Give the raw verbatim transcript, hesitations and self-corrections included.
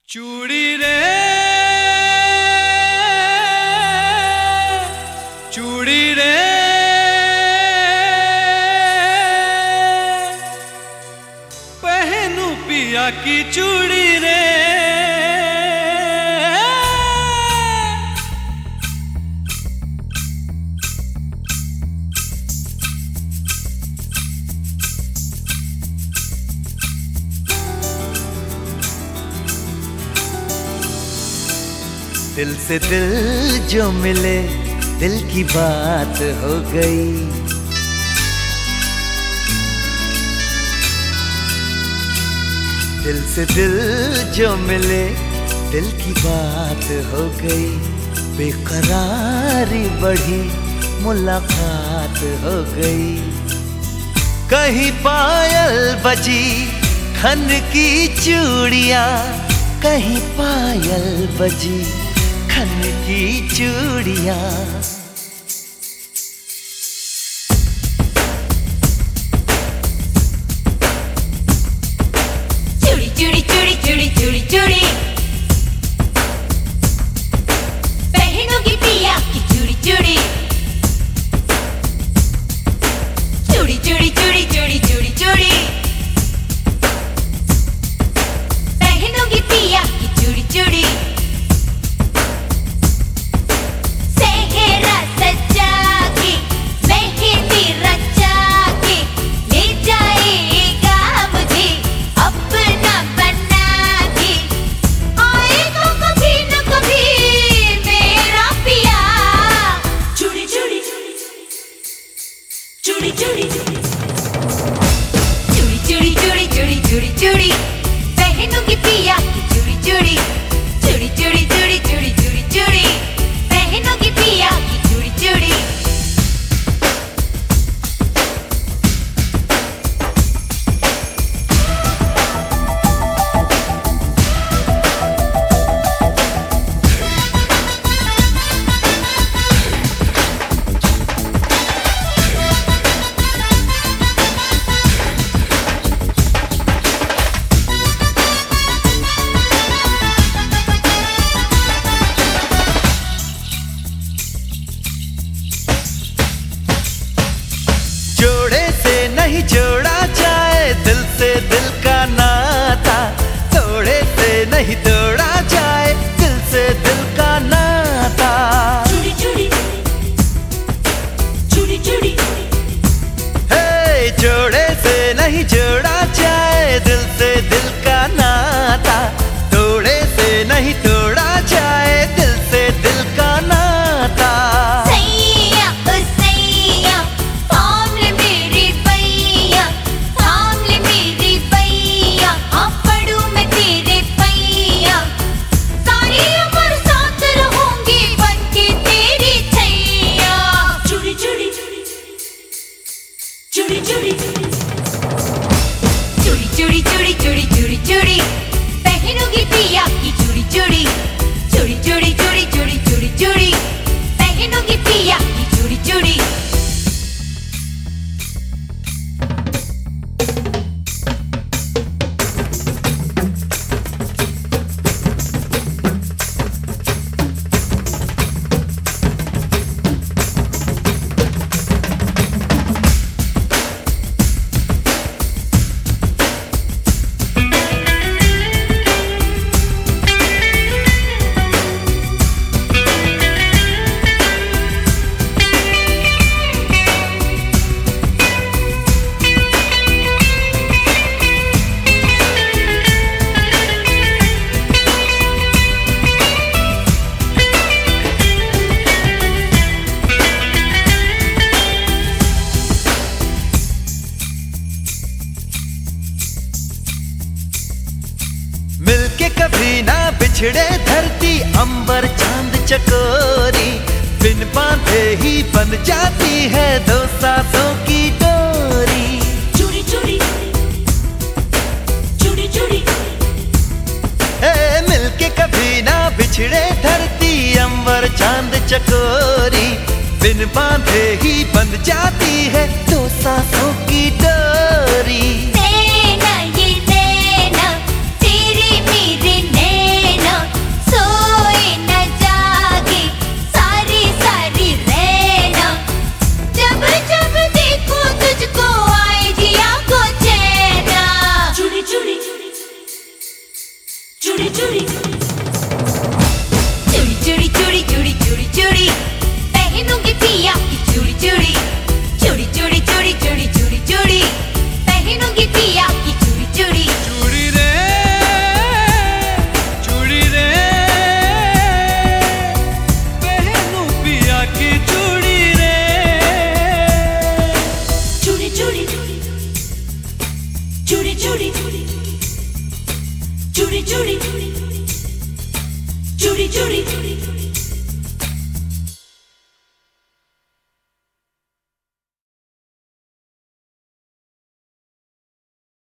चूड़ी रे चूड़ी रे पहनू पिया की चूड़ी रे। दिल से दिल जो मिले दिल की बात हो गई। दिल से दिल जो मिले दिल की बात हो गई। बेकरारी बढ़ी मुलाकात हो गई। कहीं पायल बजी खन की चूड़ियां, कहीं पायल बजी खन की चूड़ियां। चूड़ी चूड़ी चूड़ी चूड़ी चूड़ी चूड़ी पहनोगी पिया की चूड़ी चूड़ी। चूड़ी चूड़ी चूड़ी चूड़ी चूड़ी चूड़ी पहनोगी पिया की चूड़ी चूड़ी। चूड़ी चूड़ी चूड़ी चूड़ी चूड़ी चूड़ी चूड़ी चूड़ी पहनूंगी पिया की चूड़ी चूड़ी। चूड़ी चूड़ी चूड़ी चूड़ी चूड़ी चूड़ी पहनूंगी पिया की चूड़ी चूड़ी। नहीं जोड़ा जाए दिल से दिल का नाता, तोड़े से नहीं तोड़ा जाए दिल से दिल का नाता। चूड़ी चूड़ी चूड़ी चूड़ी हे जोड़े से नहीं जोड़ा जाए दिल से दिल का नाता, तोड़े से नहीं तोड़ा जाए दिल से दिल का नाता। चूड़ी चूड़ी चूड़ी चूड़ी चूड़ी चूड़ी चूड़ी चूड़ी पहनूंगी पिया की चूड़ी चूड़ी। चूड़ी चूड़ी चूड़ी चूड़ी चूड़ी चूड़ी पहनूंगी पिया की चूड़ी चूड़ी। मिलके कभी ना बिछड़े धरती अंबर चांद चकोरी, बिन बांधे ही बन जाती है दो सांसों की डोरी। चूड़ी चूड़ी चूड़ी चूड़ी ए मिलके कभी ना बिछड़े धरती अंबर चांद चकोरी, बिन बांधे ही बन जाती है दो सांसों की डोरी। नैना ये नैना तेरे मेरे नैना चूड़ी चूड़ी चूड़ी चूड़ी चूड़ी चूड़ी चूड़ी चूड़ी पहनूंगी पिया की चूड़ी चूड़ी चूड़ी चूड़ी चूड़ी चूड़ी चूड़ी चूड़ी पहनूंगी पिया की चूड़ी चूड़ी चूड़ी रे चूड़ी रे पहनू पिया की चूड़ी रे चूड़ी चूड़ी चूड़ी चूड़ी चूड़ी चूड़ी चूड़ी चूड़ी